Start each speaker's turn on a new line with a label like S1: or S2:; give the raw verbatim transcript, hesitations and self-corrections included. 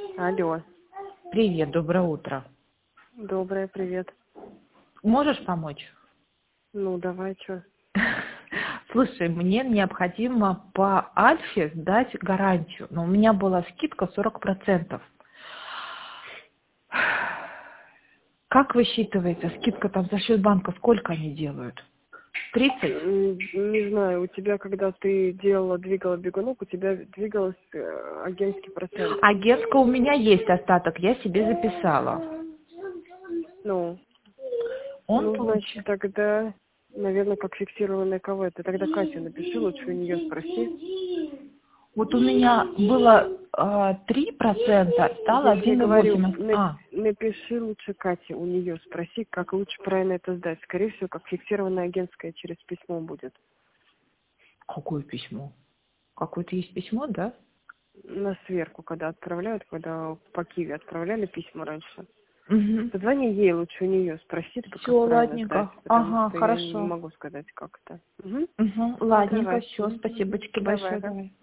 S1: Алло.
S2: Привет, доброе утро.
S1: Доброе, привет.
S2: Можешь помочь?
S1: Ну, давай, что?
S2: Слушай, мне необходимо по Альфе сдать гарантию, но у меня была скидка сорок процентов. Как высчитывается скидка там за счет банка? Сколько они делают? тридцать?
S1: Не знаю, у тебя, когда ты делала, двигала бегунок, у тебя двигалась э, агентский процент.
S2: Агентка у меня есть остаток, я себе записала.
S1: Ну,
S2: Он
S1: ну, значит,
S2: получил.
S1: тогда, наверное, как фиксированное КВ. Ты тогда Катю напиши, лучше у нее спроси.
S2: Вот у меня было а, три процента, стало
S1: Я тебе
S2: один и
S1: говорю,
S2: восемь.
S1: на-
S2: А,
S1: напиши лучше Кате, у нее спроси, как лучше правильно это сдать. Скорее всего, как фиксированное агентское через письмо будет.
S2: какое письмо? Какое-то есть письмо, да?
S1: На сверку, когда отправляют, когда по Киеве отправляли письма раньше.
S2: Угу.
S1: Позвони ей лучше у нее, спроси,
S2: Все,
S1: как правильно сдать,
S2: ладненько.
S1: потому
S2: Ага,
S1: что я не
S2: хорошо.
S1: могу сказать, как это. Угу.
S2: Угу,
S1: Ну,
S2: ладненько,
S1: давай.
S2: все, спасибо
S1: Давай,
S2: большое,
S1: ага.
S2: давай.